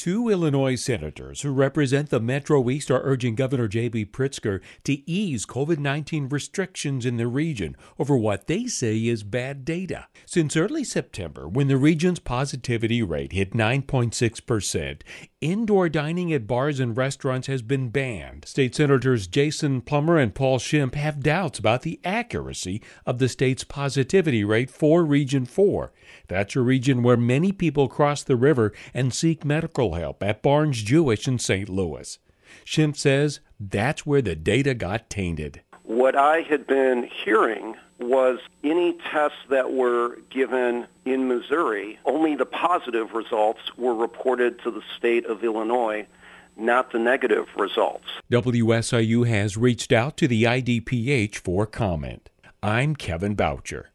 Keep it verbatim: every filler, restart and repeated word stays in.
Two Illinois senators who represent the Metro East are urging Governor J B. Pritzker to ease COVID nineteen restrictions in the region over what they say is bad data. Since early September, when the region's positivity rate hit nine point six percent, indoor dining at bars and restaurants has been banned. State Senators Jason Plummer and Paul Schimpf have doubts about the accuracy of the state's positivity rate for Region four. That's a region where many people cross the river and seek medical help at Barnes Jewish in Saint Louis. Schimpf says that's where the data got tainted. What I had been hearing was any tests that were given in Missouri, only the positive results were reported to the state of Illinois, not the negative results. W S I U has reached out to the I D P H for comment. I'm Kevin Boucher.